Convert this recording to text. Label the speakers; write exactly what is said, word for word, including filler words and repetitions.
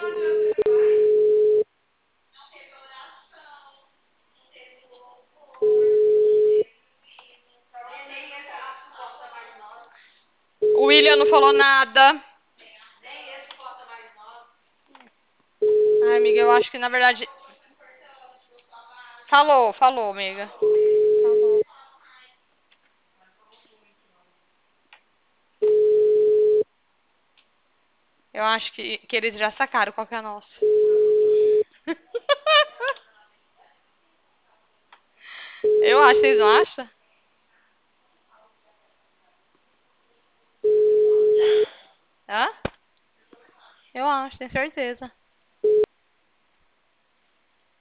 Speaker 1: O William não falou nada. Ai, amiga, eu acho que na verdade. Falou, falou, amiga. Falou. Eu acho que, que eles já sacaram qual que é a nossa. Eu acho, vocês não acham? Hã? Eu acho, tenho certeza.